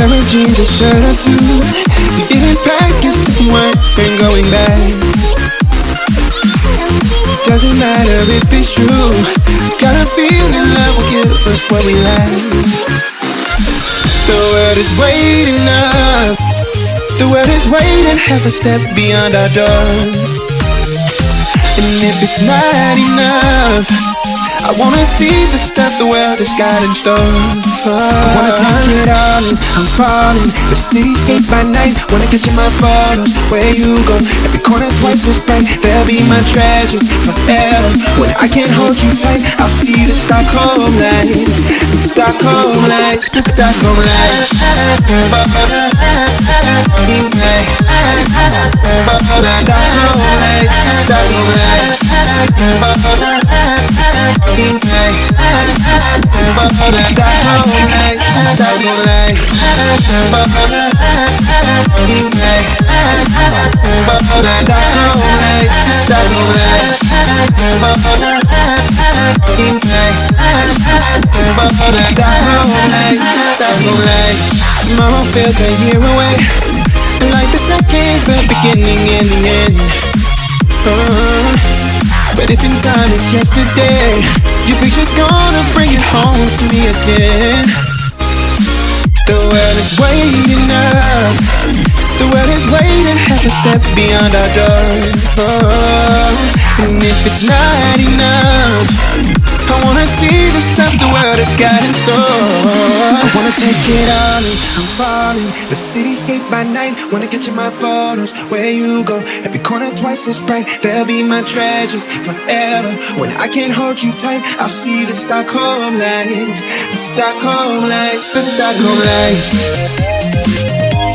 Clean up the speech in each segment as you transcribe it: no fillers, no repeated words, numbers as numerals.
Pair of jeans, a shirt or two. We didn't pack as if we weren't going back. Doesn't matter if it's true. Got a feeling love will give us what we lack. The world is waiting up. The world is waiting half a step beyond our door. And if it's not enough, I wanna see the stuff the world has got in store. I wanna take it all in, I'm falling. The cityscape by night, wanna get you my photos. Where you go, every corner twice as bright. They'll be my treasures forever. When I can't hold you tight, I'll see the Stockholm lights. The Stockholm lights, the Stockholm lights. The Stockholm lights, the Stockholm lights. Stockholm lights, Stockholm lights. Stockholm lights, Stockholm lights. Stockholm lights, Stockholm lights. Tomorrow feels a year away, like the seconds, the beginning and the end. But if in time it's yesterday, your picture's gonna bring it home to me again. The world is waiting up. The world is waiting half a step beyond our door. And if it's not enough, I wanna see the stuff the world has got in store. I wanna take it all in, I'm falling. The cityscape by night, wanna get you my photos. Where you go, every corner twice as bright. They'll be my treasures forever. When I can't hold you tight, I'll see the Stockholm lights. The Stockholm lights, the Stockholm lights.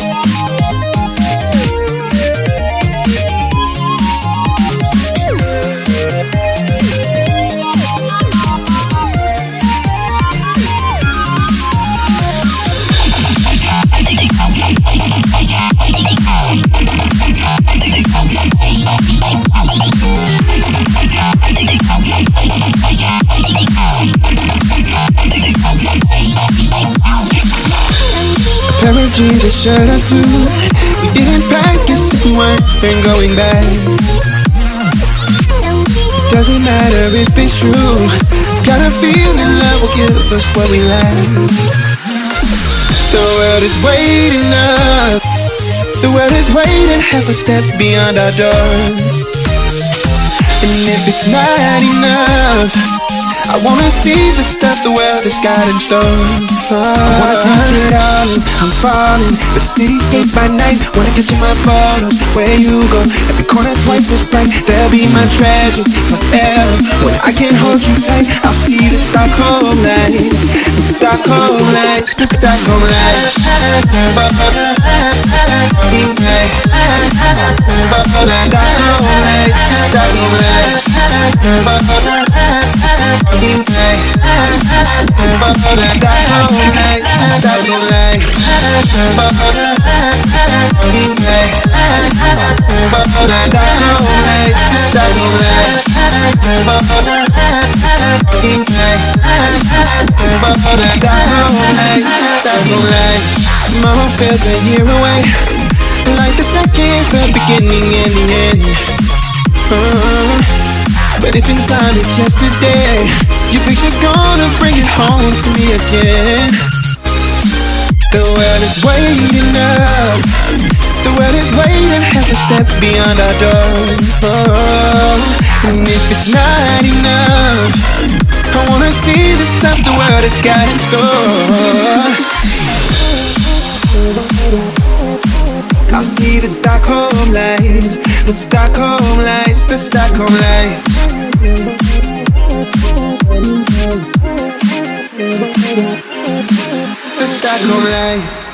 Pair of jeans, a shirt or two. We didn't pack as if we weren't going back. Doesn't matter if it's true. Got a feeling love will give us what we lack. The world is waiting up. The world is waiting half a step beyond our door. And if it's not enough, I wanna see the stuff the world has got in store. I wanna take it all in, I'm falling. The cityscape by night, wanna get you my photos. Where you go, every corner twice as bright. They'll be my treasures forever. When I can't hold you tight, I'll see the Stockholm lights. The Stockholm lights, the Stockholm lights. Stockholm lights, the Stockholm lights. Stockholm lights, Stockholm lights. Stockholm lights, Stockholm lights. Stockholm lights, Stockholm lights. Tomorrow feels a year away, like the seconds, the beginning and the end. But if in time it's yesterday, your picture's gonna bring it home to me again. The world is waiting up. The world is waiting half a step beyond our door. And if it's not enough, I wanna see the stuff the world has got in store. I'll see the Stockholm lights, the Stockholm lights, the Stockholm lights. The Stockholm lights.